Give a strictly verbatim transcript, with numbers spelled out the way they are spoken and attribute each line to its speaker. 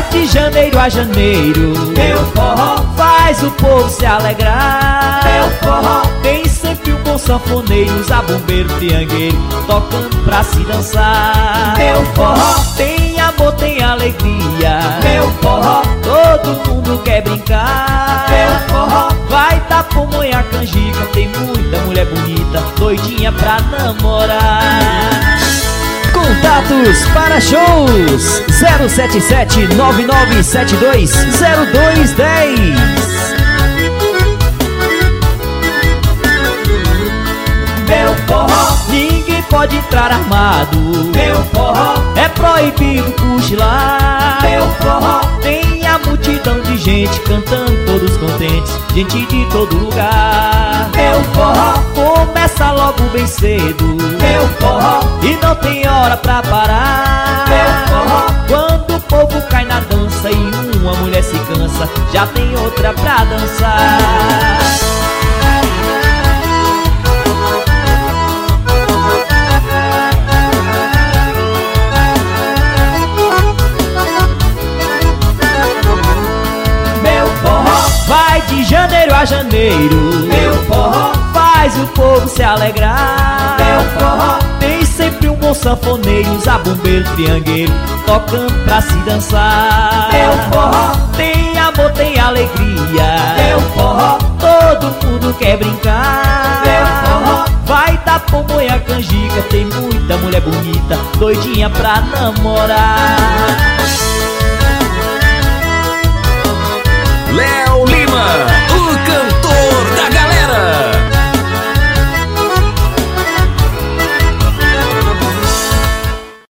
Speaker 1: de janeiro a janeiro,
Speaker 2: meu forró
Speaker 1: faz o povo se alegrar.
Speaker 2: Meu forró
Speaker 1: tem sempre um bom sanfoneiro, zabumbeiro, triangueiro, tocando pra se dançar.
Speaker 2: Meu forró
Speaker 1: tem amor, tem alegria.
Speaker 2: Meu forró
Speaker 1: todo mundo quer brincar.
Speaker 2: Meu forró
Speaker 1: vai dar pamonha, canjica, tem muita mulher bonita, doidinha pra namorar. Contatos para shows zero sete sete nove nove sete dois zero dois um zero.
Speaker 2: Meu forró
Speaker 1: ninguém pode entrar armado.
Speaker 2: Meu forró
Speaker 1: é proibido cochilar.
Speaker 2: Meu forró
Speaker 1: tem a multidão de gente cantando, todos contentes, gente de todo lugar.
Speaker 2: Meu forró
Speaker 1: começa logo bem cedo.
Speaker 2: Meu forró
Speaker 1: e não tem hora pra parar.
Speaker 2: Meu forró
Speaker 1: quando o povo cai na dança e uma mulher se cansa, já tem outra pra dançar. Vai de janeiro a janeiro,
Speaker 2: meu forró
Speaker 1: faz o povo se alegrar.
Speaker 2: Meu forró
Speaker 1: tem sempre um bom sanfoneiro, zabumbeiro, triangueiro, tocando pra se dançar.
Speaker 2: Meu forró
Speaker 1: tem amor, tem alegria.
Speaker 2: Meu forró
Speaker 1: todo mundo quer brincar.
Speaker 2: Meu forró
Speaker 1: vai dar pamonha, canjica, tem muita mulher bonita, doidinha pra namorar.